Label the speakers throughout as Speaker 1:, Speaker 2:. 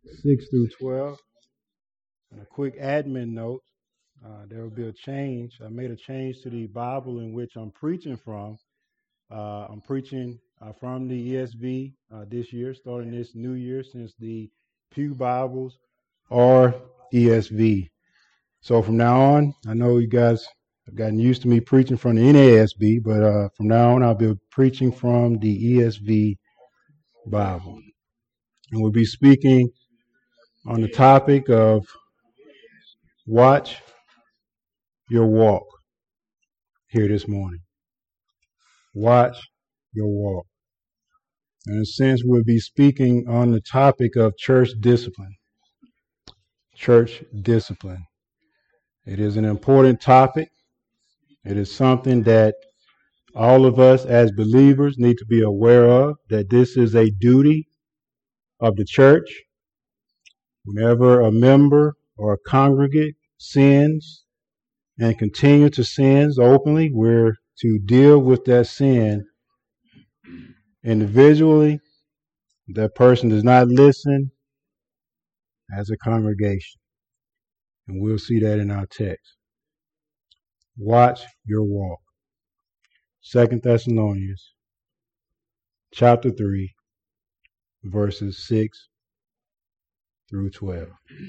Speaker 1: 6 through 12. And a quick admin note, there will be a change. I made a change to the Bible in which I'm preaching from. I'm preaching from the ESV this year, starting this new year, since the Pew Bibles are ESV. So from now on, I know you guys have gotten used to me preaching from the NASB, but from now on, I'll be preaching from the ESV Bible. And we'll be speaking on the topic of watch your walk here this morning. Watch your walk. And in a sense, we'll be speaking on the topic of church discipline. Church discipline. It is an important topic. It is something that all of us as believers need to be aware of, that this is a duty of the church. Whenever a member or a congregate sins and continue to sin openly, we're to deal with that sin individually. That person does not listen as a congregation. And we'll see that in our text. Watch your walk. 2 Thessalonians chapter 3, verses 6 through 12.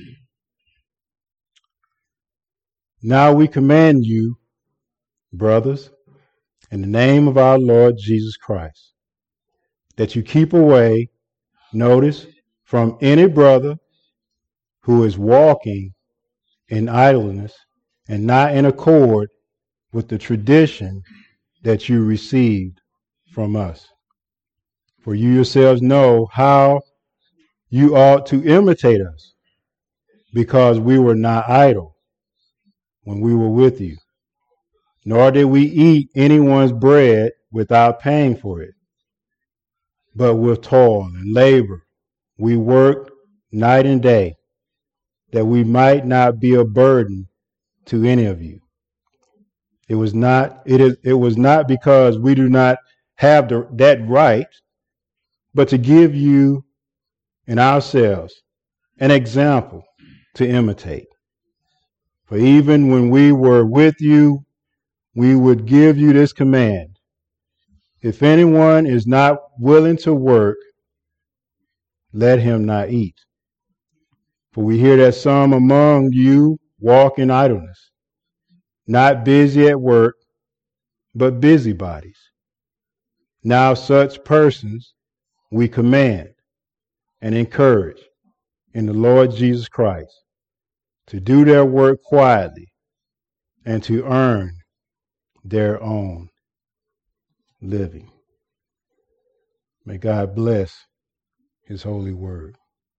Speaker 1: Now we command you, brothers, in the name of our Lord Jesus Christ, that you keep away, notice, from any brother who is walking in idleness and not in accord with the tradition that you received from us. For you yourselves know how you ought to imitate us, because we were not idle when we were with you, nor did we eat anyone's bread without paying for it. But with toil and labor we worked night and day, that we might not be a burden to any of you. It was not because we do not have that right, but to give you and ourselves an example to imitate. For even when we were with you, we would give you this command: if anyone is not willing to work, let him not eat. For we hear that some among you walk in idleness, not busy at work, but busybodies. Now such persons we command and encourage in the Lord Jesus Christ to do their work quietly and to earn their own living. May God bless his holy word.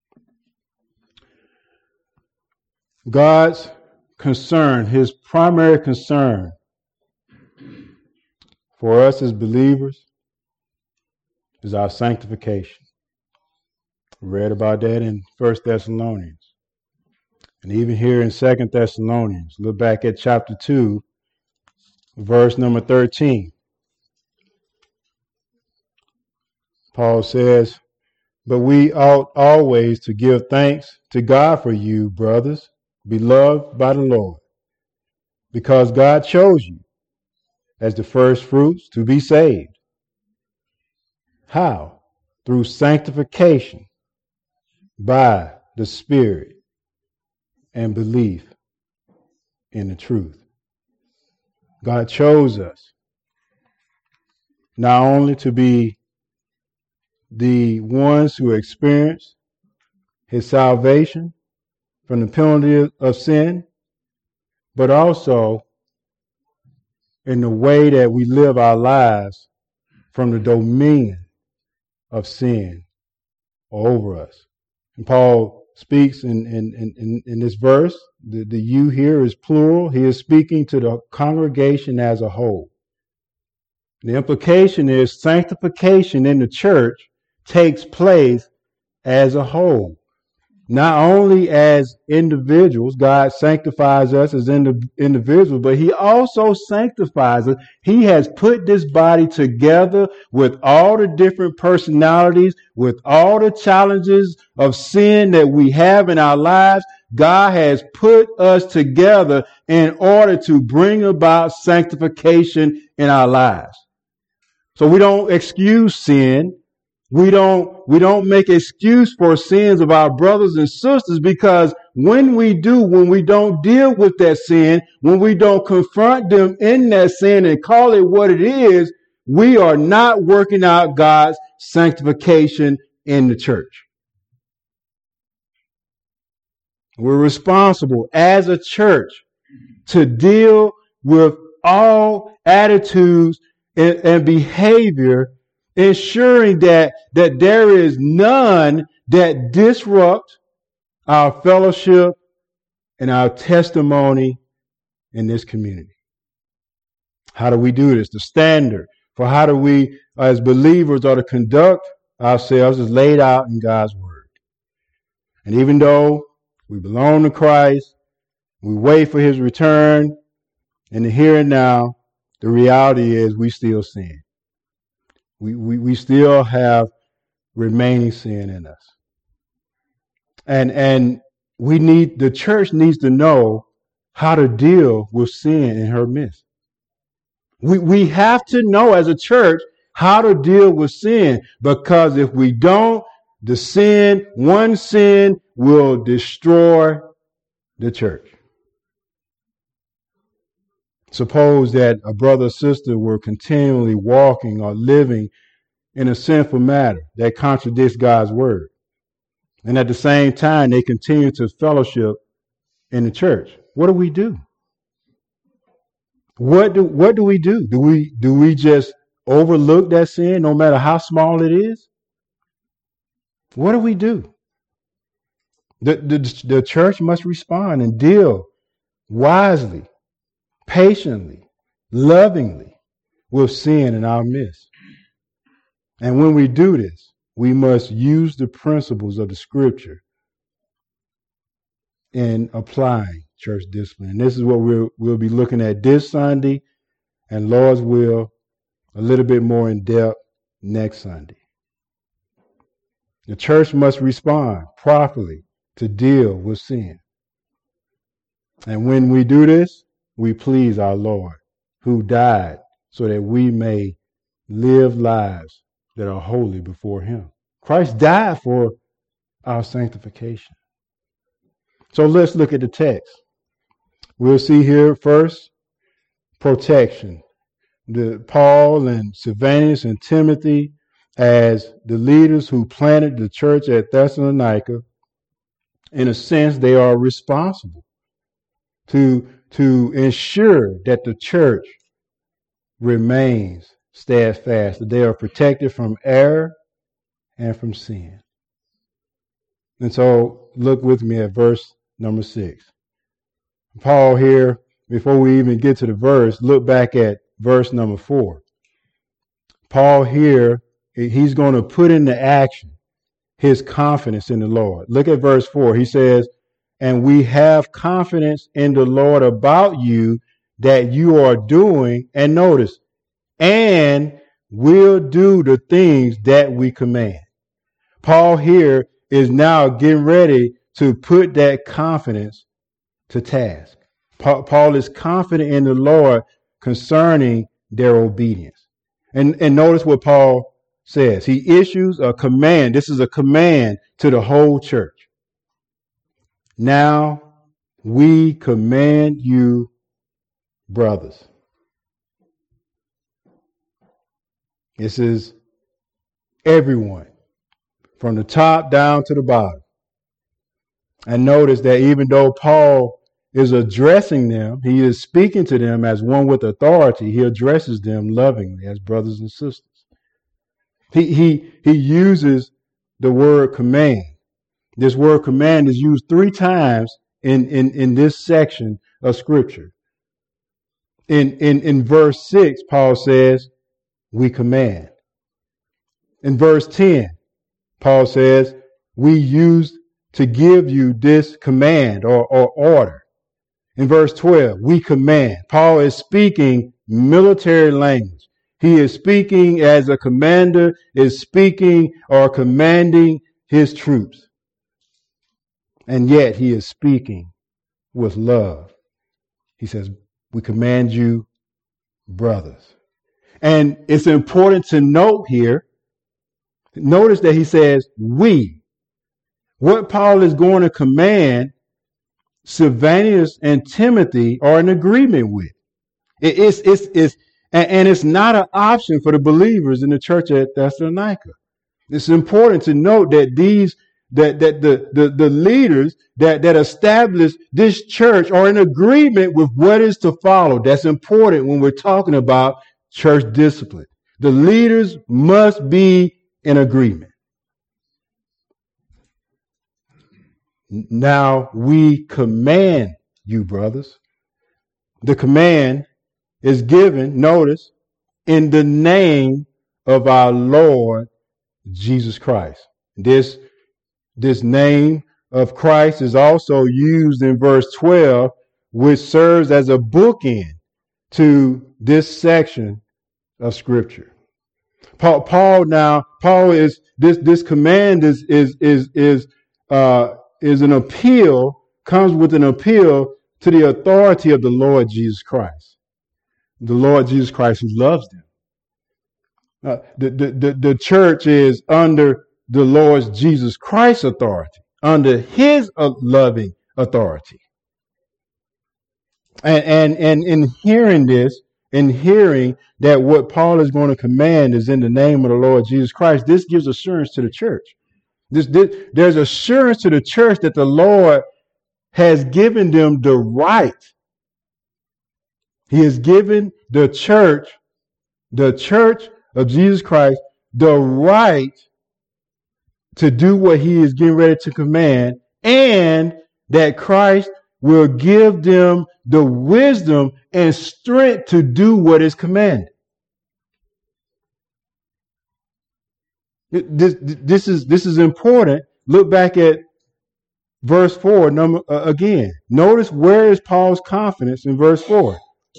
Speaker 1: God's concern, his primary concern for us as believers is our sanctification. We read about that in 1 Thessalonians. And even here in 2 Thessalonians, look back at chapter 2, verse number 13. Paul says, but we ought always to give thanks to God for you, brothers, beloved by the Lord, because God chose you as the first fruits to be saved. How? Through sanctification by the Spirit and belief in the truth. God chose us not only to be the ones who experience his salvation from the penalty of sin, but also in the way that we live our lives from the dominion of sin over us. And Paul speaks in this verse, the you here is plural. He is speaking to the congregation as a whole. The implication is sanctification in the church takes place as a whole. Not only as individuals, God sanctifies us as individuals, but he also sanctifies us. He has put this body together with all the different personalities, with all the challenges of sin that we have in our lives. God has put us together in order to bring about sanctification in our lives. So we don't excuse sin. We don't make excuse for sins of our brothers and sisters, because when we don't deal with that sin, when we don't confront them in that sin and call it what it is, we are not working out God's sanctification in the church. We're responsible as a church to deal with all attitudes and behavior, ensuring that there is none that disrupt our fellowship and our testimony in this community. How do we do this? The standard for how do we, as believers, are to conduct ourselves is laid out in God's word. And even though we belong to Christ, we wait for his return, in the here and now, the reality is we still sin. We still have remaining sin in us. And the church needs to know how to deal with sin in her midst. We have to know as a church how to deal with sin, because if we don't, one sin will destroy the church. Suppose that a brother or sister were continually walking or living in a sinful manner that contradicts God's word, and at the same time they continue to fellowship in the church. What do we do? What do we do? Do we just overlook that sin no matter how small it is? What do we do? The church must respond and deal wisely, patiently, lovingly with sin in our midst. And when we do this, we must use the principles of the scripture in applying church discipline. And this is what we'll be looking at this Sunday, and Lord's will, a little bit more in depth next Sunday. The church must respond properly to deal with sin. And when we do this, we please our Lord, who died so that we may live lives that are holy before him. Christ died for our sanctification. So let's look at the text. We'll see here first, protection. Paul and Silvanus and Timothy, as the leaders who planted the church at Thessalonica, in a sense, they are responsible to ensure that the church remains steadfast, that they are protected from error and from sin. And so look with me at verse number 6. Paul here, before we even get to the verse, look back at verse number 4. Paul here, he's going to put into action his confidence in the Lord. Look at verse 4. He says, and we have confidence in the Lord about you, that you are doing, and notice, and will do the things that we command. Paul here is now getting ready to put that confidence to task. Paul is confident in the Lord concerning their obedience. And notice what Paul says. He issues a command. This is a command to the whole church. Now we command you, brothers. This is everyone, from the top down to the bottom. And notice that even though Paul is addressing them, he is speaking to them as one with authority. He addresses them lovingly as brothers and sisters. He uses the word command. This word command is used 3 times in this section of Scripture. In verse 6, Paul says, we command. In verse 10, Paul says, we use to give you this command or order. In verse 12, we command. Paul is speaking military language. He is speaking as a commander is speaking or commanding his troops. And yet he is speaking with love. He says, we command you, brothers. And it's important to note here, notice that he says, we. What Paul is going to command, Silvanus and Timothy are in agreement with. And it's not an option for the believers in the church at Thessalonica. It's important to note that the leaders that establish this church are in agreement with what is to follow. That's important when we're talking about church discipline. The leaders must be in agreement. Now we command you, brothers. The command is given, notice, in the name of our Lord Jesus Christ. This name of Christ is also used in verse 12, which serves as a bookend to this section of Scripture. This command is an appeal, comes with an appeal to the authority of the Lord Jesus Christ. The Lord Jesus Christ who loves them. The church is under the Lord Jesus Christ's authority, under his loving authority. And in hearing this, in hearing that what Paul is going to command is in the name of the Lord Jesus Christ, this gives assurance to the church. There's assurance to the church that the Lord has given them the right. He has given the church of Jesus Christ, the right to do what he is getting ready to command, and that Christ will give them the wisdom and strength to do what is commanded. This is important. Look back at verse 4 again. Notice where is Paul's confidence in verse 4.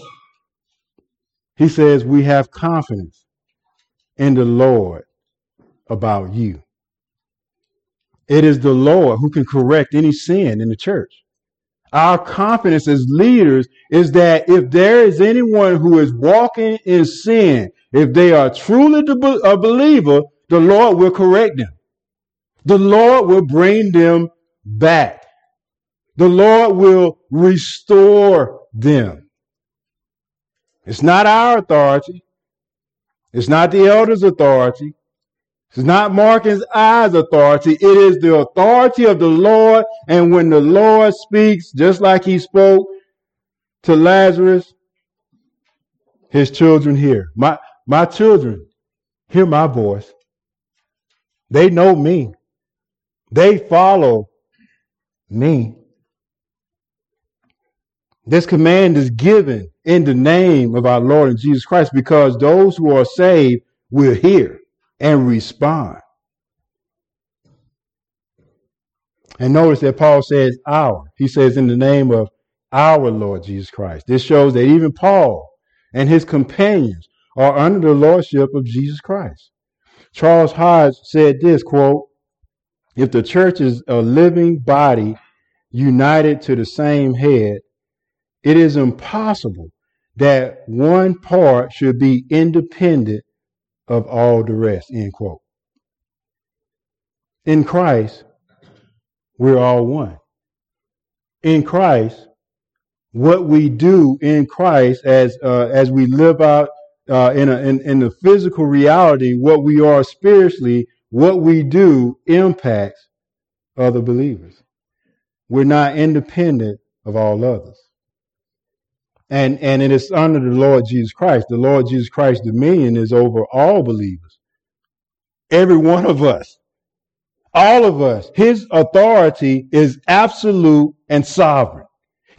Speaker 1: He says, we have confidence in the Lord about you. It is the Lord who can correct any sin in the church. Our confidence as leaders is that if there is anyone who is walking in sin, if they are truly a believer, the Lord will correct them. The Lord will bring them back. The Lord will restore them. It's not our authority. It's not the elders' authority. It's not Marcus I's authority. It is the authority of the Lord. And when the Lord speaks, just like he spoke to Lazarus, his children hear. My children hear my voice. They know me. They follow me. This command is given in the name of our Lord and Jesus Christ because those who are saved will hear and respond. And notice that Paul says our. He says in the name of our Lord Jesus Christ. This shows that even Paul and his companions are under the lordship of Jesus Christ. Charles Hodge said this, quote, if the church is a living body united to the same head, it is impossible that one part should be independent of all the rest, end quote. In Christ, we're all one. In Christ, what we do in Christ as we live out in the physical reality, what we are spiritually, what we do impacts other believers. We're not independent of all others. And it is under the Lord Jesus Christ. The Lord Jesus Christ's dominion is over all believers. Every one of us. All of us. His authority is absolute and sovereign.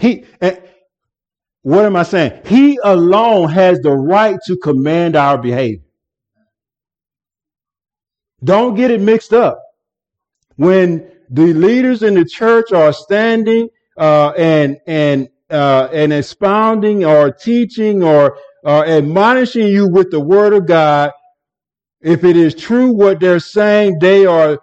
Speaker 1: What am I saying? He alone has the right to command our behavior. Don't get it mixed up. When the leaders in the church are standing and expounding or teaching or admonishing you with the word of God, if it is true what they're saying, the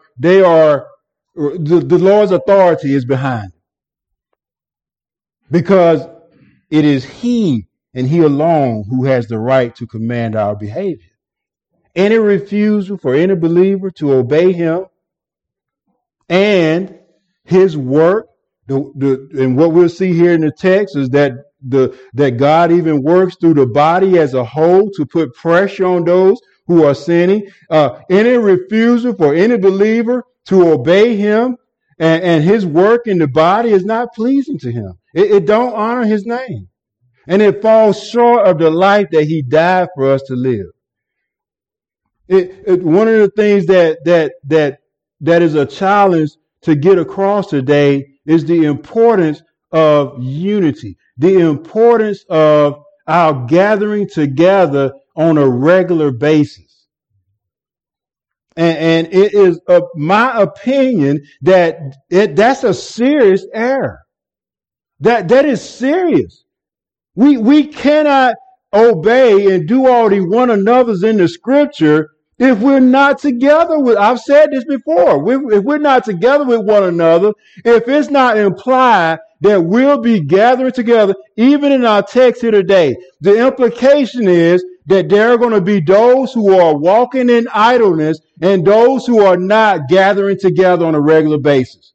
Speaker 1: Lord's authority is behind it. Because it is He and He alone who has the right to command our behavior. Any refusal for any believer to obey Him and His work, and what we'll see here in the text is that God even works through the body as a whole to put pressure on those who are sinning. Any refusal for any believer to obey Him and His work in the body is not pleasing to Him. It don't honor His name. And it falls short of the life that He died for us to live. One of the things that is a challenge to get across today is the importance of unity, the importance of our gathering together on a regular basis. And it is my opinion that that's a serious error. That is serious. We cannot obey and do all the one another's in the scripture if we're not together with, I've said this before, if we're not together with one another, if it's not implied that we'll be gathering together, even in our text here today, the implication is that there are going to be those who are walking in idleness and those who are not gathering together on a regular basis.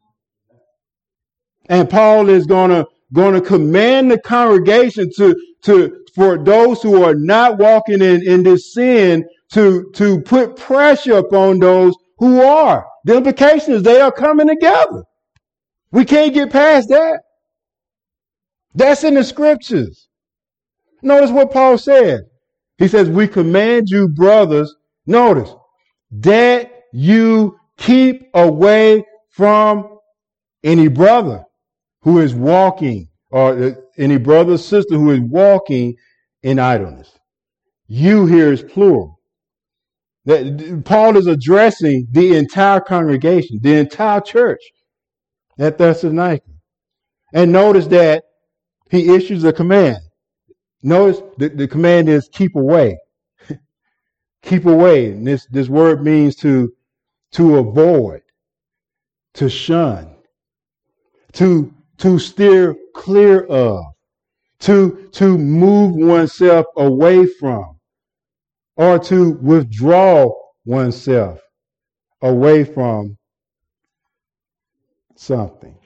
Speaker 1: And Paul is going to command the congregation for those who are not walking in this sin to put pressure upon those who are. The implication is they are coming together. We can't get past that. That's in the scriptures. Notice what Paul said. He says, we command you, brothers, notice, that you keep away from any brother who is walking, or any brother or sister who is walking in idleness. You here is plural. That Paul is addressing the entire congregation, the entire church at Thessalonica. And notice that he issues a command. Notice the command is keep away. Keep away. And this word means to avoid, to shun, to steer clear of, to move oneself away from, or to withdraw oneself away from something.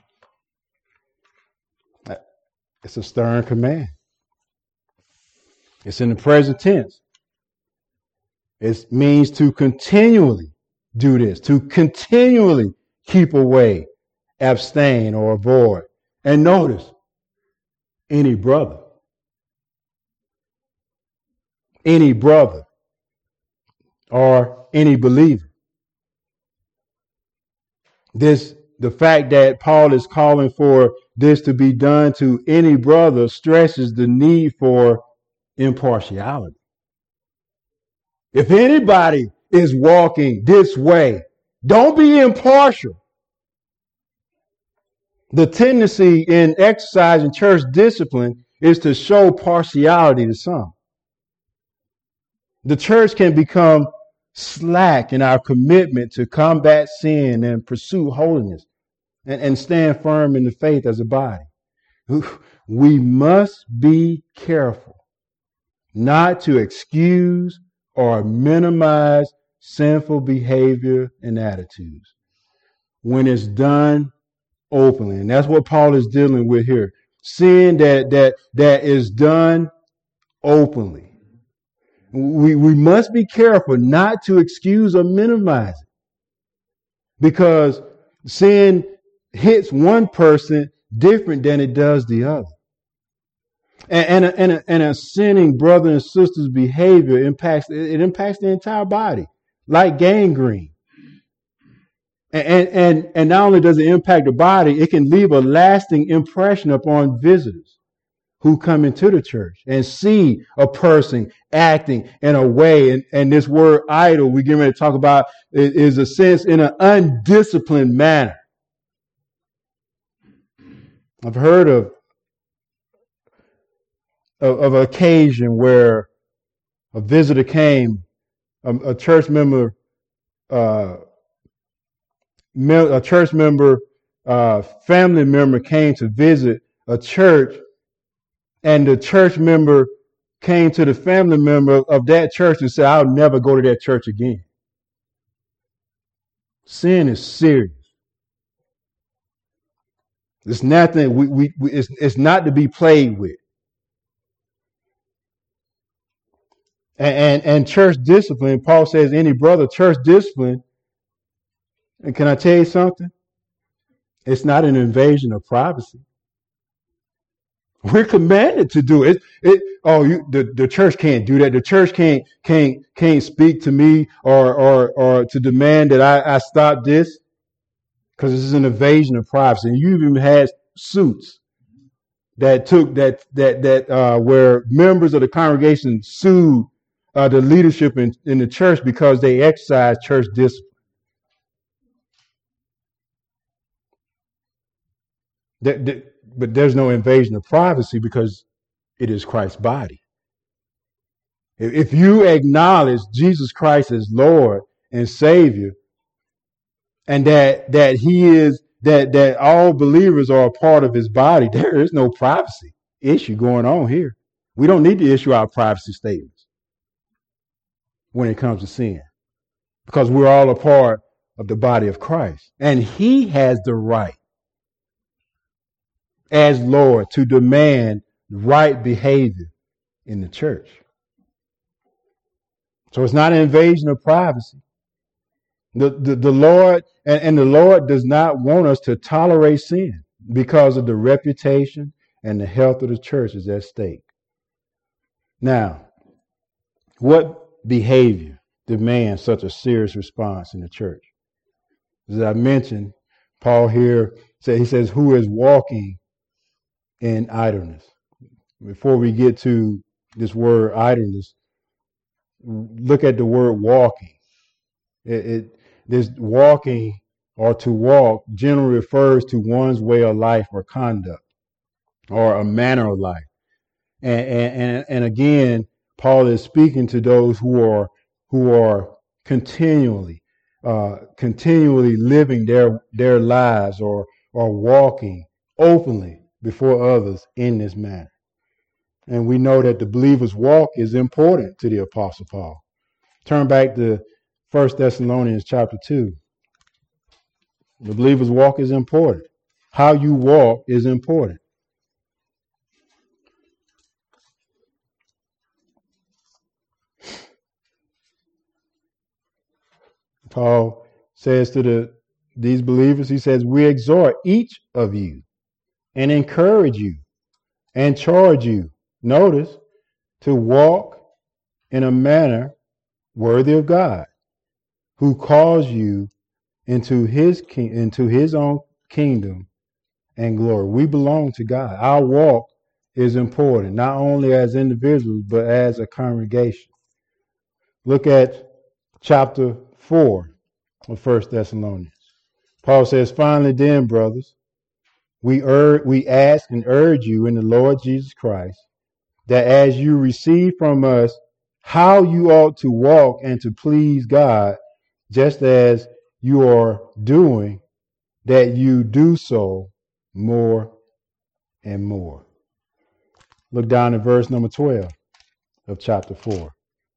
Speaker 1: It's a stern command. It's in the present tense. It means to continually do this, to continually keep away, abstain, or avoid. And notice, any brother, or any believer. The fact that Paul is calling for this to be done to any brother stresses the need for impartiality. If anybody is walking this way, don't be impartial. The tendency in exercising church discipline is to show partiality to some. The church can become slack in our commitment to combat sin and pursue holiness and stand firm in the faith as a body. We must be careful not to excuse or minimize sinful behavior and attitudes when it's done openly. And that's what Paul is dealing with here. Sin that is done openly. We must be careful not to excuse or minimize it, because sin hits one person different than it does the other. And a sinning brother and sister's behavior impacts the entire body, like gangrene. And not only does it impact the body, it can leave a lasting impression upon visitors who come into the church and see a person acting in a way. And this word idle we get ready to talk about is a sense in an undisciplined manner. I've heard of an occasion where a visitor came, a church member, uh, a church member, family member came to visit a church, and the church member came to the family member of that church and said, "I'll never go to that church again." Sin is serious. It's nothing. It's not to be played with. And church discipline. Paul says, any brother, church discipline. And can I tell you something? It's not an invasion of privacy. We're commanded to do it. The church can't do that. The church can't speak to me or to demand that I stop this, because this is an invasion of privacy. And you even had suits that took where members of the congregation sued the leadership in the church because they exercised church discipline. But there's no invasion of privacy because it is Christ's body. If you acknowledge Jesus Christ as Lord and Savior, and that He is that all believers are a part of His body, there is no privacy issue going on here. We don't need to issue our privacy statements when it comes to sin, because we're all a part of the body of Christ, and He has the right as Lord to demand right behavior in the church. So it's not an invasion of privacy. The Lord and the Lord does not want us to tolerate sin, because of the reputation and the health of the church is at stake. Now, what behavior demands such a serious response in the church? As I mentioned, Paul here says, who is walking in idleness. Before we get to this word idleness, look at the word walking. This walking, or to walk, generally refers to one's way of life or conduct or a manner of life. And again, Paul is speaking to those who are continually living their lives or walking openly before others in this manner. And we know that the believer's walk is important to the Apostle Paul. Turn back to 1 Thessalonians chapter 2. The believer's walk is important. How you walk is important. Paul says to these believers, he says, we exhort each of you and encourage you and charge you, notice, to walk in a manner worthy of God, who calls you into his own kingdom and glory. We belong to God. Our walk is important, not only as individuals, but as a congregation. Look at chapter 4 of 1 Thessalonians. Paul says, finally then, brothers, we ask and urge you in the Lord Jesus Christ, that as you receive from us how you ought to walk and to please God, just as you are doing, that you do so more and more. Look down at verse number 12 of chapter 4.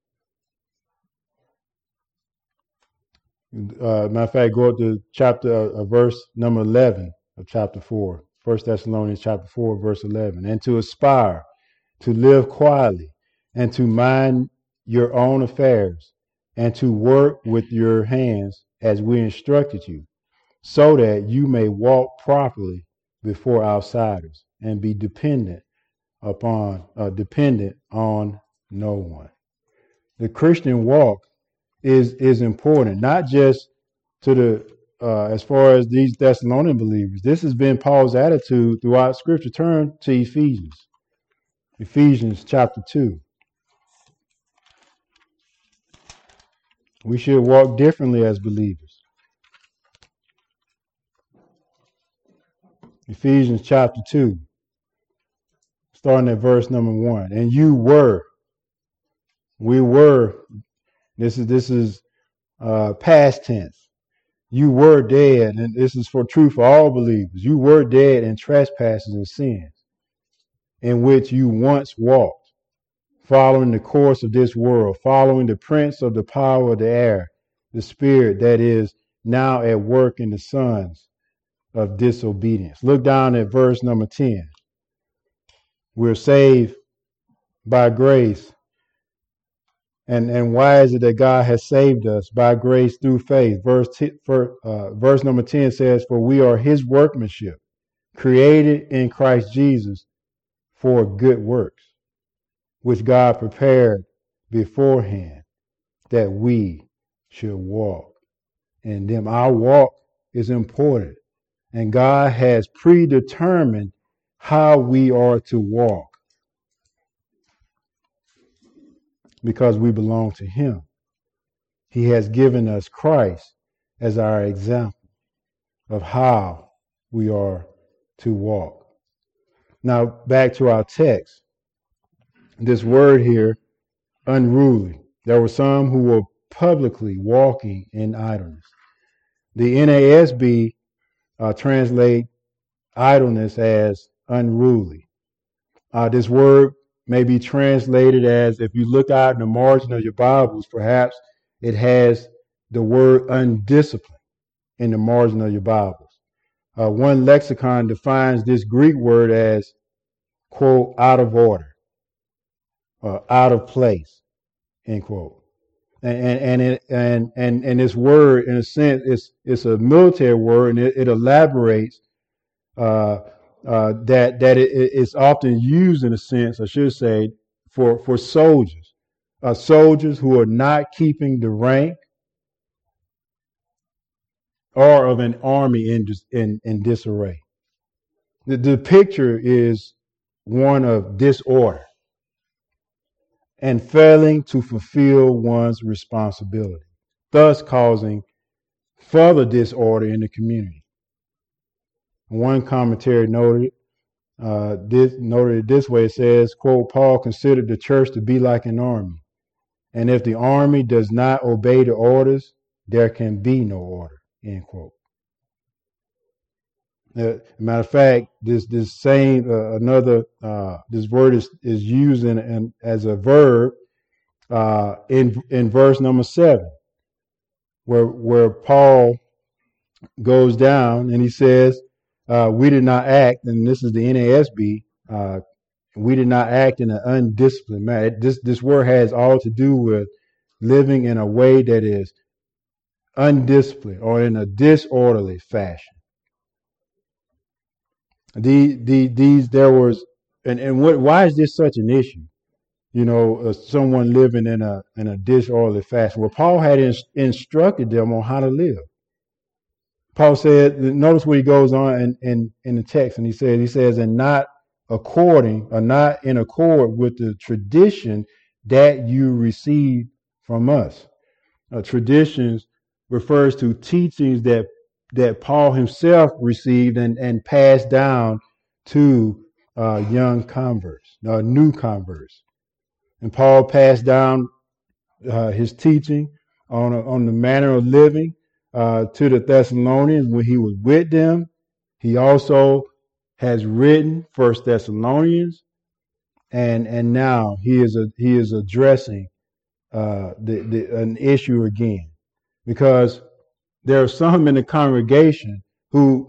Speaker 1: Matter of fact, go up to verse number 11 of chapter 4. 1 Thessalonians chapter 4, verse 11. And to aspire to live quietly and to mind your own affairs and to work with your hands as we instructed you, so that you may walk properly before outsiders and be dependent on no one. The Christian walk is important, not just to the as far as these Thessalonian believers. This has been Paul's attitude throughout Scripture. Turn to Ephesians chapter 2. We should walk differently as believers. Ephesians chapter 2, starting at verse number 1. And we were, this is past tense. You were dead, and this is for true for all believers. You were dead in trespasses and sins, in which you once walked, following the course of this world, following the prince of the power of the air, the spirit that is now at work in the sons of disobedience. Look down at verse number 10. We're saved by grace. And why is it that God has saved us? By grace through faith. Verse number 10 says, for we are his workmanship, created in Christ Jesus for good works, which God prepared beforehand that we should walk in them. Our walk is important, and God has predetermined how we are to walk because we belong to him. He has given us Christ as our example of how we are to walk. Now, back to our text. This word here, unruly. There were some who were publicly walking in idleness. The NASB translate idleness as unruly. This word may be translated as, if you look out in the margin of your Bibles, perhaps it has the word undisciplined in the margin of your Bibles. One lexicon defines this Greek word as, quote, out of order, out of place, end quote. And this word, in a sense, it's a military word, and it elaborates that it's often used, in a sense, I should say, for soldiers, soldiers who are not keeping the rank or of an army in disarray. The picture is one of disorder and failing to fulfill one's responsibility, thus causing further disorder in the community. One commentary noted it this way. It says, quote, Paul considered the church to be like an army, and if the army does not obey the orders, there can be no order, end quote. Matter of fact, this word is used as a verb in verse number 7, where Paul goes down and he says, we did not act, and this is the NASB, we did not act in an undisciplined manner. This word has all to do with living in a way that is undisciplined or in a disorderly fashion. Why is this such an issue? Someone living in a disorderly fashion. Well, Paul had instructed them on how to live. Paul said, notice what he goes on in the text, and he says, and not in accord with the tradition that you received from us. Traditions refers to teachings that Paul himself received and passed down to young converts, new converts. And Paul passed down his teaching on the manner of living to the Thessalonians when he was with them. He also has written 1 Thessalonians, and now he is addressing an issue again, because there are some in the congregation whose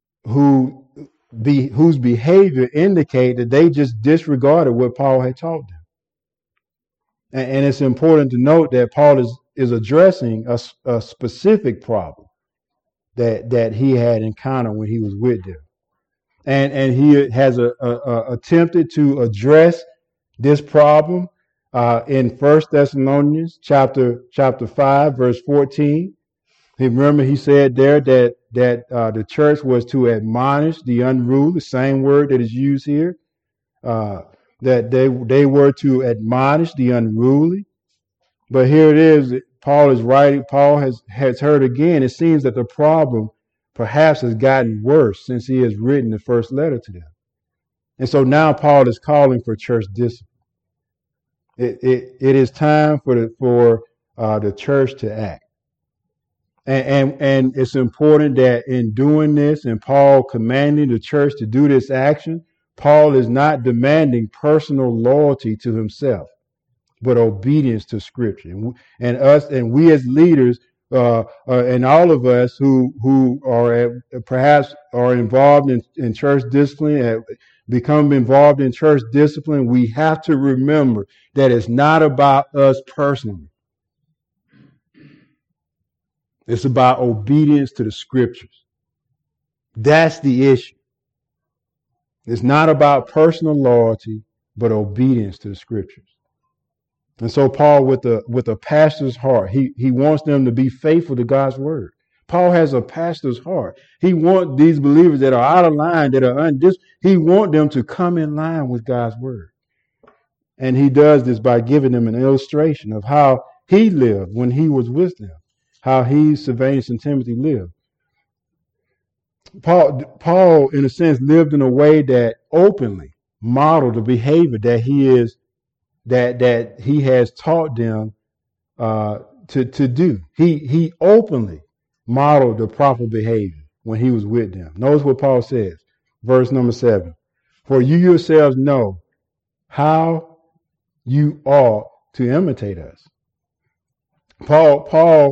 Speaker 1: behavior indicate that they just disregarded what Paul had taught them. And it's important to note that Paul is addressing a specific problem that he had encountered when he was with them. And he has attempted to address this problem in 1 Thessalonians chapter 5, verse 14. Remember, he said there that the church was to admonish the unruly, same word that is used here, that they were to admonish the unruly. But here it is, Paul is writing, Paul has heard again, it seems that the problem perhaps has gotten worse since he has written the first letter to them. And so now Paul is calling for church discipline. It is time for the church to act. And it's important that in doing this, and Paul commanding the church to do this action, Paul is not demanding personal loyalty to himself, but obedience to Scripture. And we as leaders, and all of us who are perhaps are involved in church discipline, have become involved in church discipline, we have to remember that it's not about us personally. It's about obedience to the Scriptures. That's the issue. It's not about personal loyalty, but obedience to the Scriptures. And so Paul, with a pastor's heart, he wants them to be faithful to God's word. Paul has a pastor's heart. He wants these believers that are out of line, that are he wants them to come in line with God's word. And he does this by giving them an illustration of how he lived when he was with them, how he, Silvanus, and Timothy lived. Paul, in a sense, lived in a way that openly modeled the behavior that he has taught them to do. He openly modeled the proper behavior when he was with them. Notice what Paul says, verse number 7. For you yourselves know how you ought to imitate us. Paul,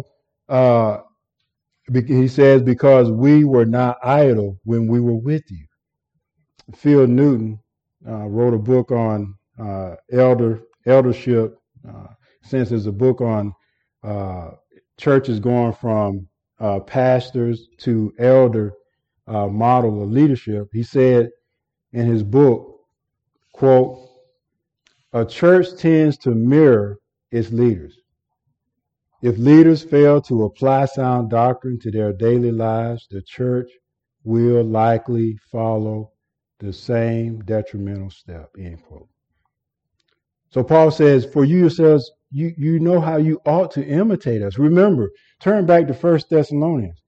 Speaker 1: he says, because we were not idle when we were with you. Phil Newton wrote a book on eldership, since there's a book on churches going from pastors to elder model of leadership. He said in his book, quote, a church tends to mirror its leaders. If leaders fail to apply sound doctrine to their daily lives, the church will likely follow the same detrimental step, end quote. So Paul says, for you yourselves, you know how you ought to imitate us. Remember, turn back to 1 Thessalonians.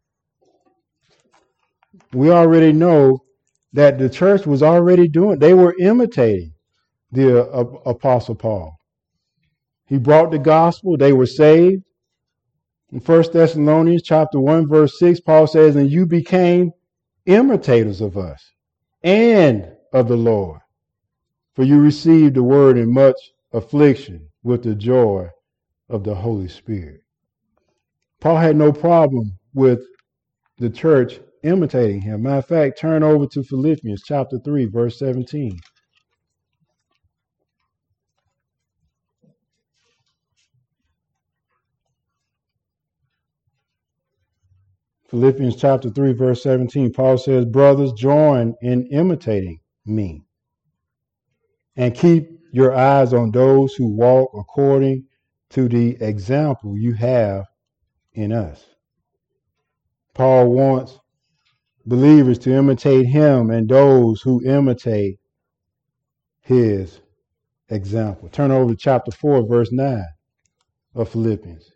Speaker 1: We already know that the church was already they were imitating the Apostle Paul. He brought the gospel, they were saved. In 1 Thessalonians chapter 1, verse 6, Paul says, and you became imitators of us and of the Lord. For you received the word in much affliction with the joy of the Holy Spirit. Paul had no problem with the church imitating him. Matter of fact, turn over to Philippians chapter 3, verse 17. Philippians chapter 3, verse 17, Paul says, brothers, join in imitating me and keep your eyes on those who walk according to the example you have in us. Paul wants believers to imitate him and those who imitate his example. Turn over to chapter 4, verse 9 of Philippians.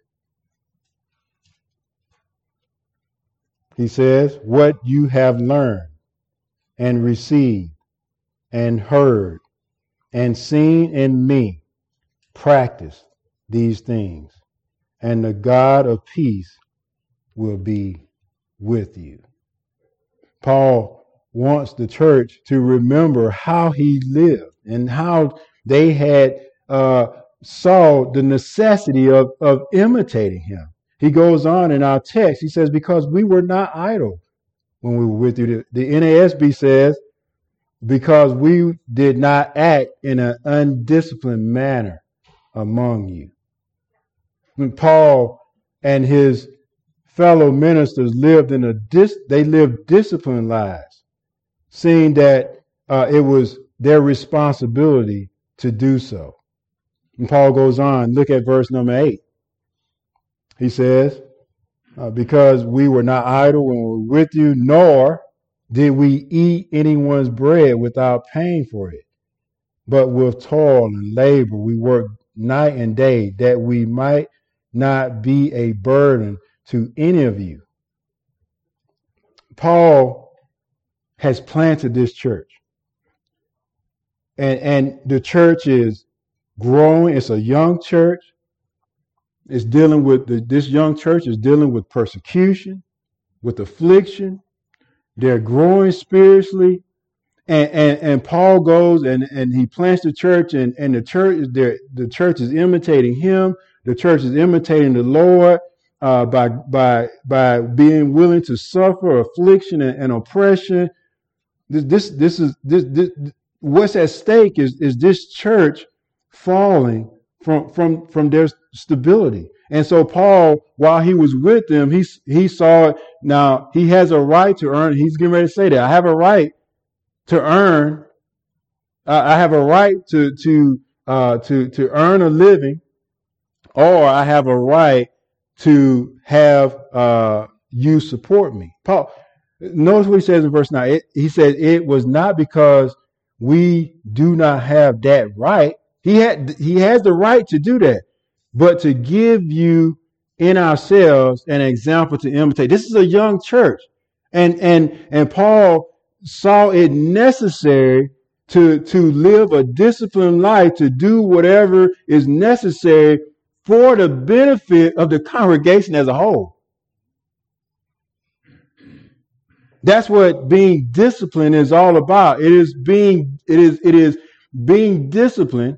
Speaker 1: He says, what you have learned and received and heard and seen in me, practice these things, and the God of peace will be with you. Paul wants the church to remember how he lived and how they had saw the necessity of imitating him. He goes on in our text. He says, because we were not idle when we were with you. The NASB says, because we did not act in an undisciplined manner among you. When Paul and his fellow ministers lived they lived disciplined lives, seeing that it was their responsibility to do so. And Paul goes on, look at verse number 8. He says, because we were not idle when we were with you, nor did we eat anyone's bread without paying for it, but with toil and labor we worked night and day, that we might not be a burden to any of you. Paul has planted this church, and the church is growing. It's a young church. It's dealing with this young church is dealing with persecution, with affliction. They're growing spiritually. And Paul goes and he plants the church, and the church is imitating him. The church is imitating the Lord by being willing to suffer affliction and oppression. This what's at stake is this church falling from their stability. And so Paul, while he was with them, he saw it. Now he has a right to earn. He's getting ready to say that I have a right to earn. I have a right to earn a living, or I have a right to have you support me. Paul, notice what he says in verse 9. He said it was not because we do not have that right. He has the right to do that, but to give you in ourselves an example to imitate. This is a young church, and Paul saw it necessary to live a disciplined life, to do whatever is necessary for the benefit of the congregation as a whole. That's what being disciplined is all about. It is being disciplined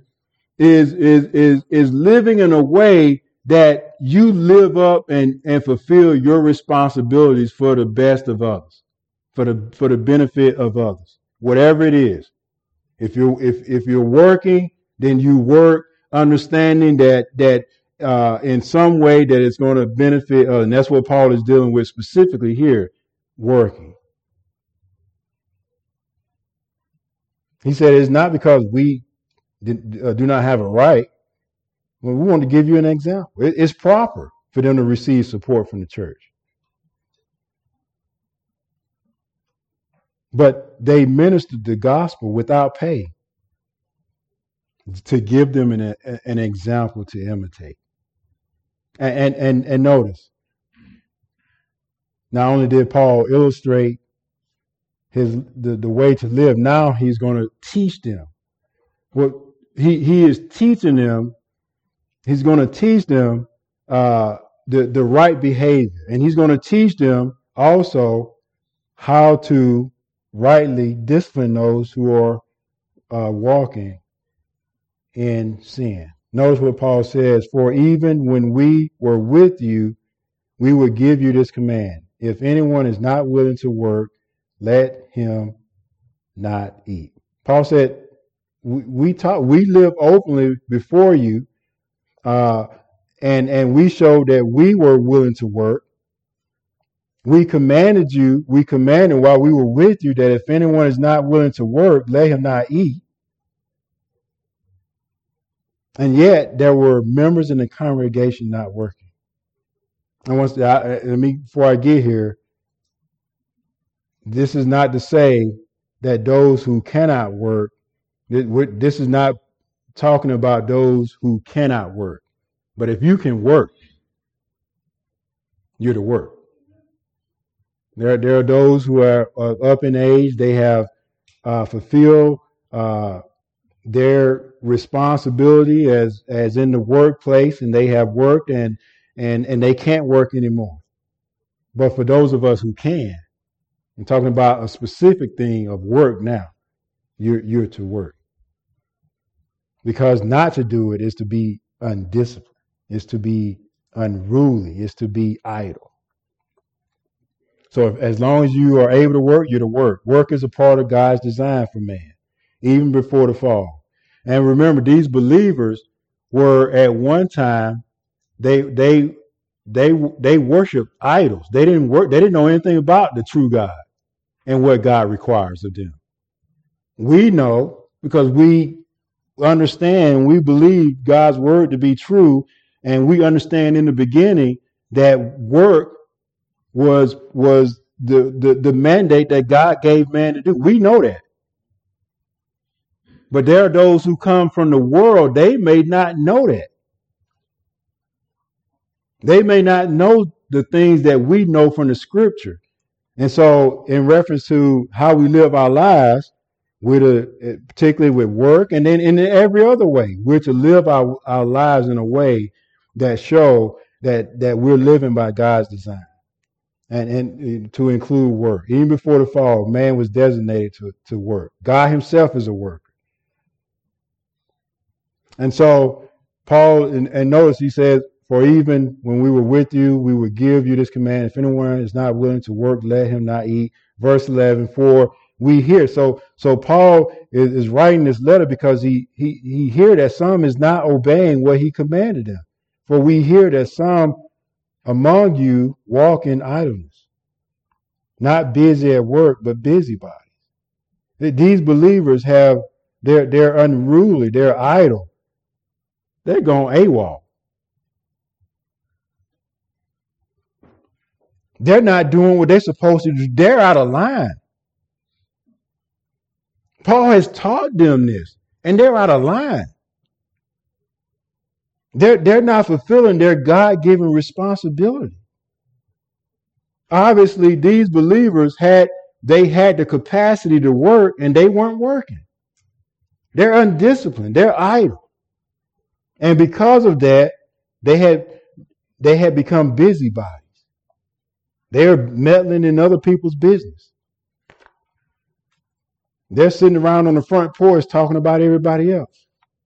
Speaker 1: is living in a way that you live up and fulfill your responsibilities for the best of others, for the benefit of others, whatever it is. If you're working, then you work understanding that in some way that it's going to benefit others. And that's what Paul is dealing with specifically here, working. He said it's not because we do not have a right. Well, we want to give you an example. It's proper for them to receive support from the church. But they ministered the gospel without pay to give them an example to imitate. And notice, not only did Paul illustrate the way to live, now he's going to teach them. What he is teaching them, he's going to teach them the right behavior, and he's going to teach them also how to rightly discipline those who are walking in sin. Notice what Paul says, for even when we were with you, we would give you this command. If anyone is not willing to work, let him not eat. Paul said, we live openly before you, and we showed that we were willing to work. We commanded while we were with you that if anyone is not willing to work, let him not eat. And yet there were members in the congregation not working. Before I get here, this is not to say that those who cannot work, this is not talking about those who cannot work. But if you can work, you're to work. There are those who are up in age. They have fulfilled their responsibility as in the workplace, and they have worked and they can't work anymore. But for those of us who can, I'm talking about a specific thing of work now. You're to work. Because not to do it is to be undisciplined, is to be unruly, is to be idle. So as long as you are able to work, you're to work. Work is a part of God's design for man, even before the fall. And remember, these believers were at one time, they worshiped idols. They didn't work. They didn't know anything about the true God and what God requires of them. We know because we understand, we believe God's word to be true, and we understand in the beginning that work was the mandate that God gave man to do. We know that. But there are those who come from the world, they may not know that. They may not know the things that we know from the scripture. And so in reference to how we live our lives, particularly with work and then in every other way, we're to live our lives in a way that show that we're living by God's design and to include work. Even before the fall, man was designated to work. God himself is a worker. And so Paul, and notice he says, for even when we were with you, we would give you this command. If anyone is not willing to work, let him not eat. Verse 11, for we hear. So Paul is writing this letter because he hear that some is not obeying what he commanded them. For we hear that some among you walk in idleness, not busy at work, but busybodies. These believers they're unruly, they're idle. They're going AWOL. They're not doing what they're supposed to do. They're out of line. Paul has taught them this, and they're out of line. They're not fulfilling their God-given responsibility. Obviously, these believers had the capacity to work, and they weren't working. They're undisciplined. They're idle. And because of that, they had become busybodies. They're meddling in other people's business. They're sitting around on the front porch talking about everybody else.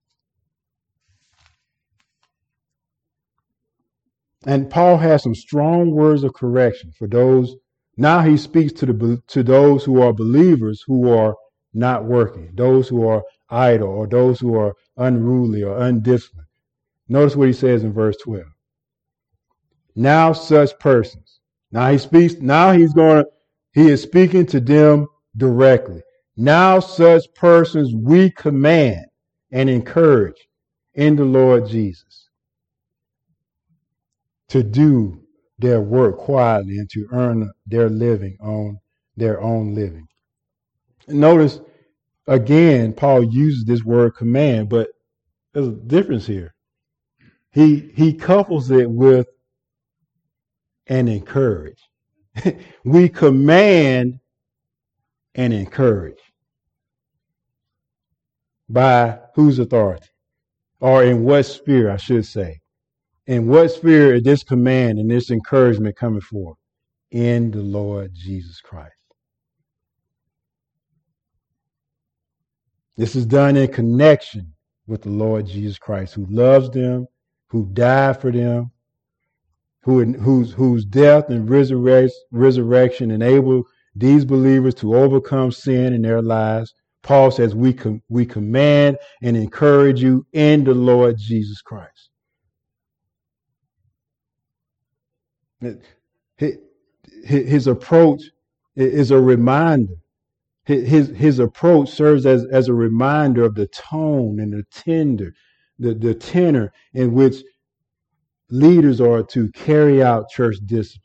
Speaker 1: And Paul has some strong words of correction for those. Now he speaks to those who are believers who are not working, those who are idle, or those who are unruly or undisciplined. Notice what he says in verse 12. Now such persons. Now he speaks. Now he is speaking to them directly. Now such persons we command and encourage in the Lord Jesus to do their work quietly and to earn their living on their own living. Notice again, Paul uses this word command, but there's a difference here. He couples it with and encourage. We command and encourage. By whose authority? Or in what sphere, I should say. In what sphere is this command and this encouragement coming forth? In the Lord Jesus Christ. This is done in connection with the Lord Jesus Christ, who loves them, who died for them, whose death and resurrection enabled these believers to overcome sin in their lives. Paul says, we command and encourage you in the Lord Jesus Christ. His approach is a reminder. His approach serves as a reminder of the tone and the tenor in which leaders are to carry out church discipline.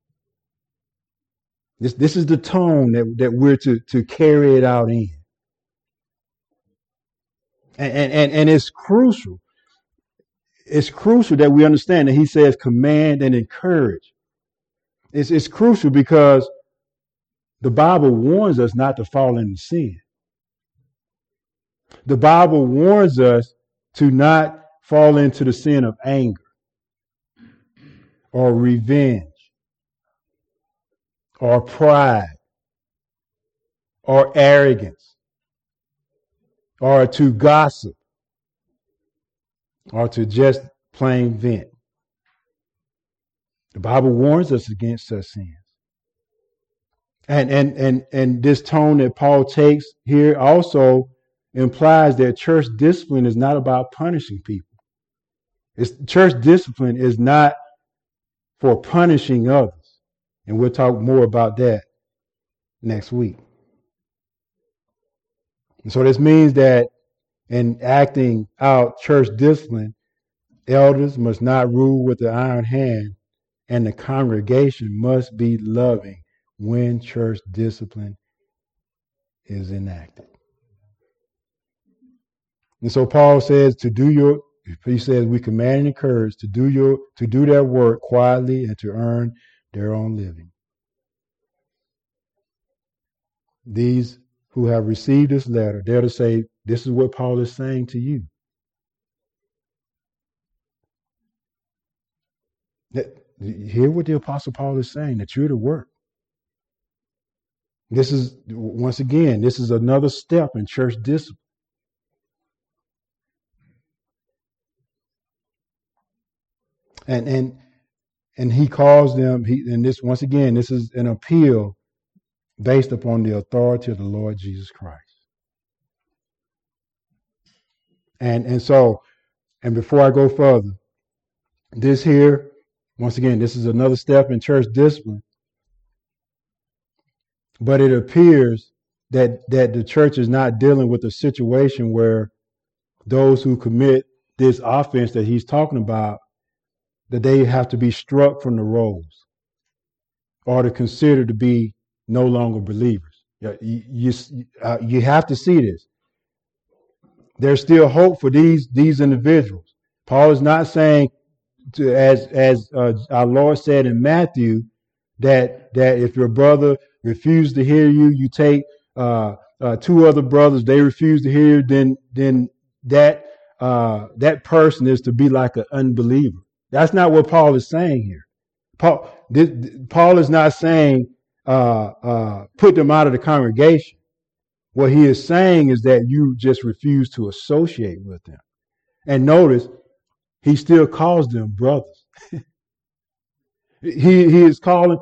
Speaker 1: This is the tone that we're to carry it out in. And it's crucial. It's crucial that we understand that he says command and encourage. It's crucial because the Bible warns us not to fall into sin. The Bible warns us to not fall into the sin of anger or revenge or pride or arrogance or to gossip or to just plain vent. The Bible warns us against such sins. And this tone that Paul takes here also implies that church discipline is not about punishing people. Church discipline is not for punishing others. And we'll talk more about that next week. And so this means that in acting out church discipline, elders must not rule with the iron hand, and the congregation must be loving when church discipline is enacted. And so Paul says he says we command and encourage to do their work quietly and to earn their own living. these who have received this letter, they're to say, this is what Paul is saying to you. Hear what the Apostle Paul is saying, that you're to work. This is, once again, this is another step in church discipline. And he calls them, and this, once again, this is an appeal based upon the authority of the Lord Jesus Christ. And so, and before I go further, this here, once again, this is another step in church discipline. But it appears that the church is not dealing with a situation where those who commit this offense that he's talking about, that they have to be struck from the rolls or to consider to be no longer believers. You have to see this. There's still hope for these individuals. Paul is not saying, as our Lord said in Matthew, that if your brother refuses to hear you, you take two other brothers, they refuse to hear you, then that person is to be like an unbeliever. That's not what Paul is saying here. Paul is not saying put them out of the congregation. What he is saying is that you just refuse to associate with them. And notice, he still calls them brothers. He is calling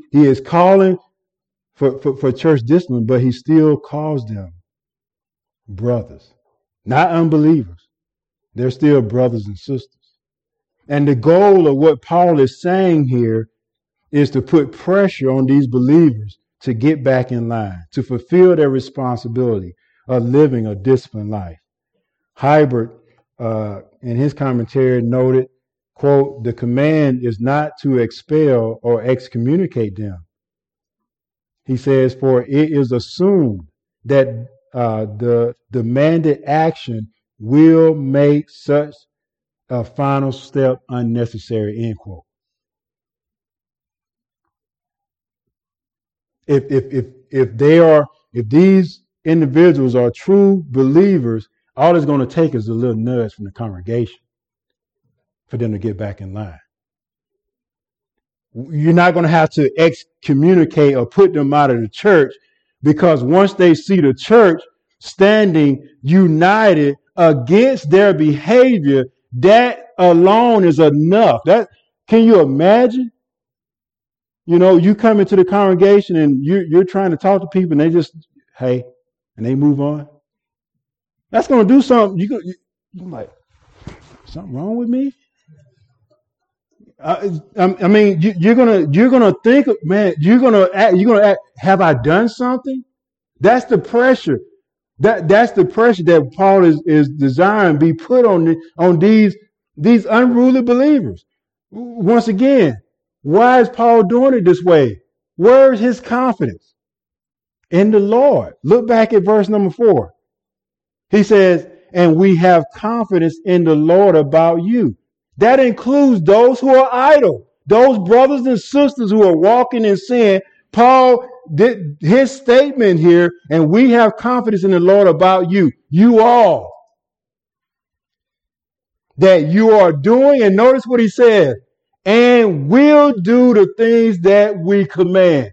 Speaker 1: for church discipline, but he still calls them brothers, not unbelievers. They're still brothers and sisters. And the goal of what Paul is saying here is to put pressure on these believers to get back in line, to fulfill their responsibility of living a disciplined life. Hybert, in his commentary, noted, quote, the command is not to expel or excommunicate them. He says, for it is assumed that the demanded action will make such a final step unnecessary, end quote. If these individuals are true believers, all it's going to take is a little nudge from the congregation for them to get back in line. You're not going to have to excommunicate or put them out of the church, because once they see the church standing united against their behavior, that alone is enough. Can you imagine? You know, you come into the congregation and you're trying to talk to people and they just, hey, and they move on. That's going to do something. You're like, something wrong with me? I mean, you're gonna think, man. You're gonna act. Have I done something? That's the pressure. That's the pressure that Paul is desiring be put on these unruly believers. Once again, why is Paul doing it this way? Where's his confidence? In the Lord. Look back at verse number 4. He says, and we have confidence in the Lord about you. That includes those who are idle, those brothers and sisters who are walking in sin. Paul did his statement here, and we have confidence in the Lord about you, you all, that you are doing, and notice what he said, and will do the things that we command.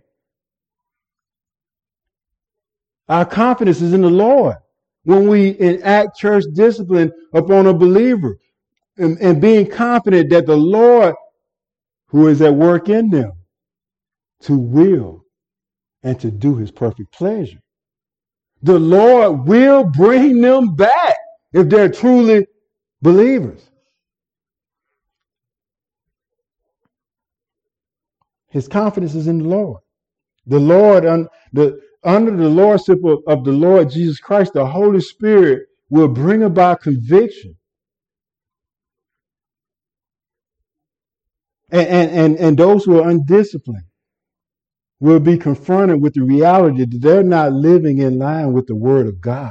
Speaker 1: Our confidence is in the Lord when we enact church discipline upon a believer. And being confident that the Lord, who is at work in them, to will and to do his perfect pleasure. The Lord will bring them back if they're truly believers. His confidence is in the Lord. The Lord, under the lordship of the Lord Jesus Christ, the Holy Spirit will bring about conviction. And those who are undisciplined will be confronted with the reality that they're not living in line with the Word of God.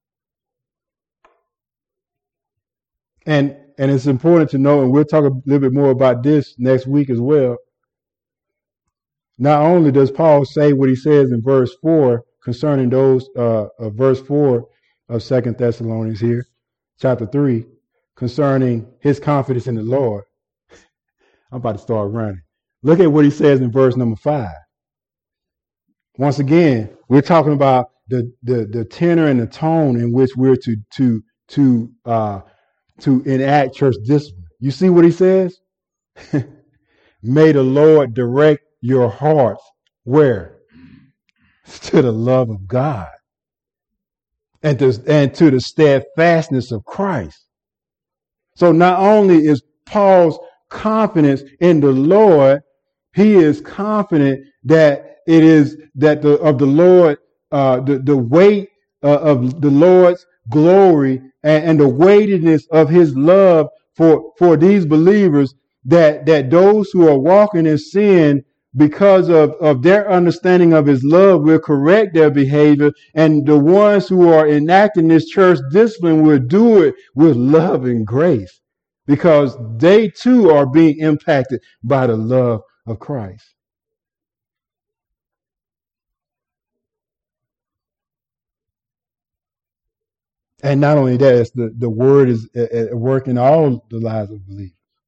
Speaker 1: And it's important to know, and we'll talk a little bit more about this next week as well. Not only does Paul say what he says in verse 4 concerning those, verse 4 of 2 Thessalonians here, chapter 3, concerning his confidence in the Lord. I'm about to start running. Look at what he says in verse number 5. Once again, we're talking about the tenor and the tone in which we're to enact church discipline. You see what he says? May the Lord direct your hearts where? To the love of God and to the steadfastness of Christ. So not only is Paul's confidence in the Lord, he is confident that it is that the weight of the Lord's glory and the weightiness of his love for these believers, that those who are walking in sin, because of their understanding of his love, will correct their behavior, and the ones who are enacting this church discipline will do it with love and grace, because they too are being impacted by the love of Christ. And not only that, it's the word is at work in all the lives of believers.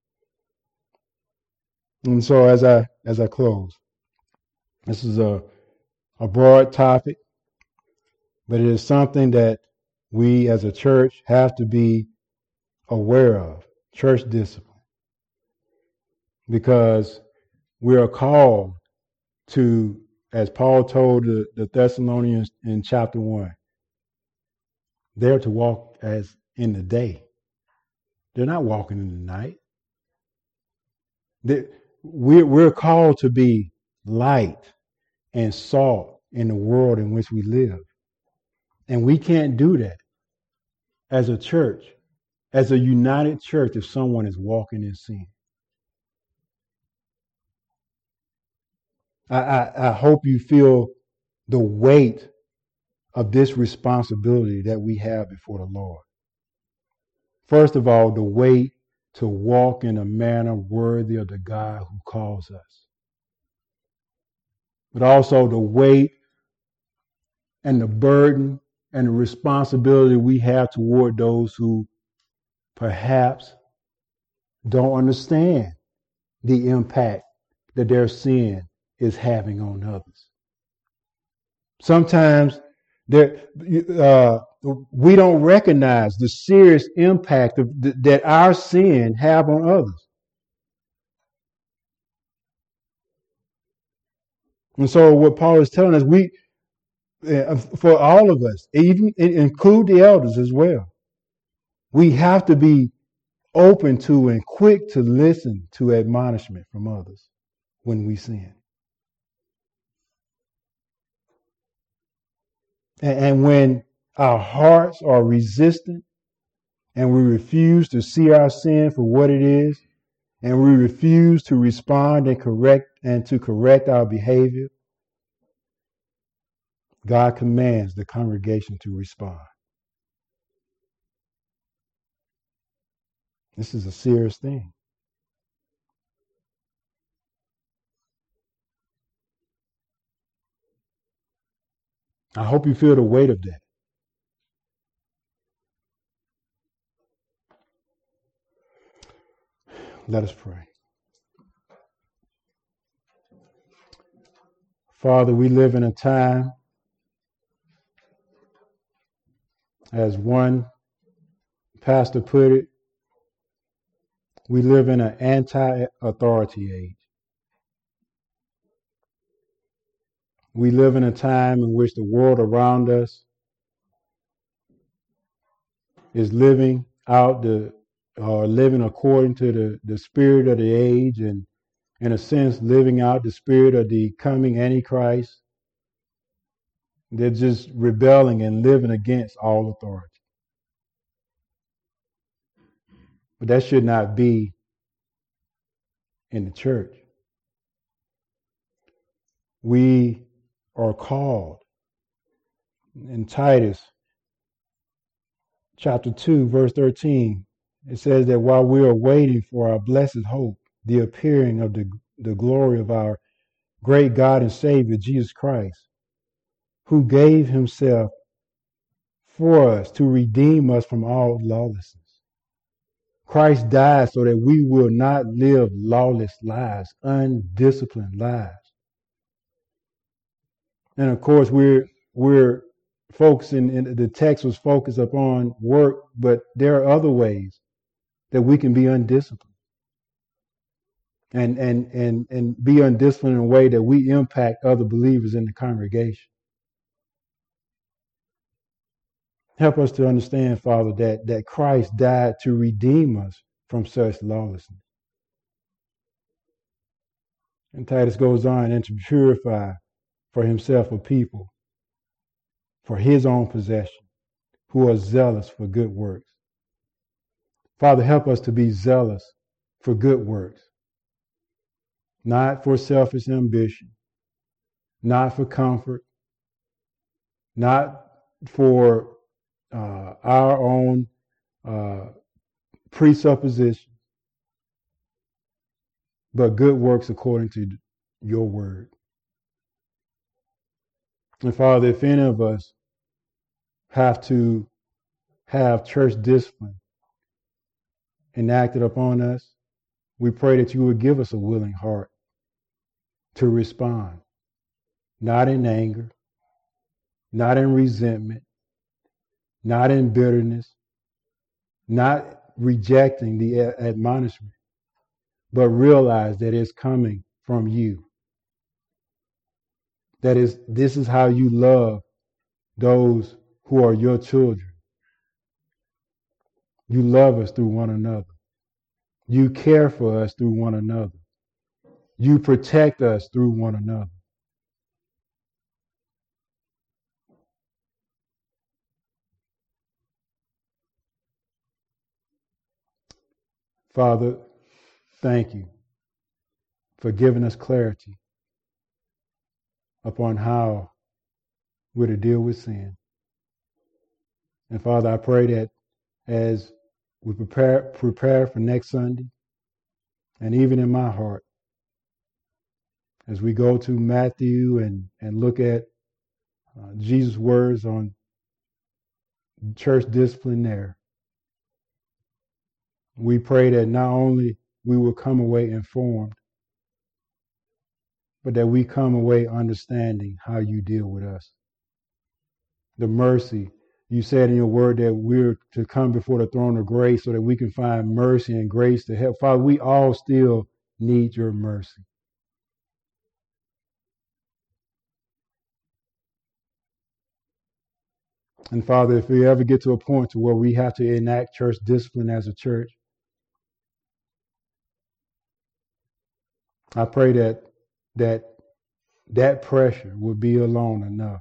Speaker 1: And so as I close, this is a broad topic, but it is something that we as a church have to be aware of, church discipline, because we are called to, as Paul told the Thessalonians in chapter 1, they're to walk as in the day. They're not walking in the night. We're called to be light and salt in the world in which we live. And we can't do that as a church, as a united church, if someone is walking in sin. I hope you feel the weight of this responsibility that we have before the Lord. First of all, the weight to walk in a manner worthy of the God who calls us. But also the weight and the burden and the responsibility we have toward those who perhaps don't understand the impact that their sin is having on others. Sometimes we don't recognize the serious impact that our sin have on others. And so what Paul is telling us, for all of us, even include the elders as well, we have to be open to and quick to listen to admonishment from others when we sin. And when our hearts are resistant and we refuse to see our sin for what it is, and we refuse to respond and correct our behavior, God commands the congregation to respond. This is a serious thing. I hope you feel the weight of that. Let us pray. Father, we live in a time, as one pastor put it, we live in an anti-authority age. We live in a time in which the world around us is living according to the spirit of the age, and in a sense living out the spirit of the coming Antichrist. They're just rebelling and living against all authority. But that should not be in the church. We are called in Titus chapter 2, verse 13. It says that while we are waiting for our blessed hope, the appearing of the glory of our great God and Savior, Jesus Christ, who gave himself for us to redeem us from all lawlessness. Christ died so that we will not live lawless lives, undisciplined lives. And of course, we're focusing, and the text was focused upon work, but there are other ways that we can be undisciplined and be undisciplined in a way that we impact other believers in the congregation. Help us to understand, Father, that Christ died to redeem us from such lawlessness. And Titus goes on, and to purify for himself a people for his own possession, who are zealous for good works. Father, help us to be zealous for good works, not for selfish ambition, not for comfort, not for our own presupposition, but good works according to your word. And Father, if any of us have to have church discipline enacted upon us, we pray that you would give us a willing heart to respond, not in anger, not in resentment, not in bitterness, not rejecting the admonishment, but realize that it's coming from you. That is, this is how you love those who are your children. You love us through one another. You care for us through one another. You protect us through one another. Father, thank you for giving us clarity upon how we're to deal with sin. And Father, I pray that as we prepare for next Sunday, and even in my heart, as we go to Matthew and look at Jesus' words on church discipline there, we pray that not only we will come away informed, but that we come away understanding how you deal with us. The mercy, you said in your word that we're to come before the throne of grace so that we can find mercy and grace to help. Father, we all still need your mercy. And Father, if we ever get to a point to where we have to enact church discipline as a church, I pray that pressure would be alone enough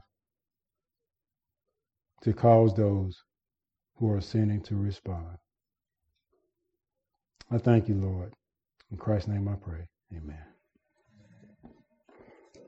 Speaker 1: to cause those who are sinning to respond. I thank you, Lord. In Christ's name I pray. Amen.